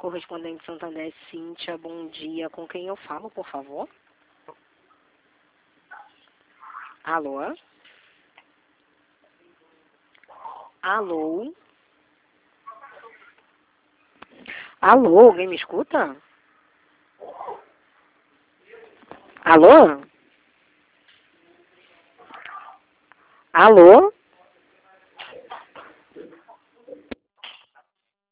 Correspondente Santander, Cíntia, bom dia. Com quem eu falo, por favor? Alô? Alô? Alô, alguém me escuta? Alô? Alô?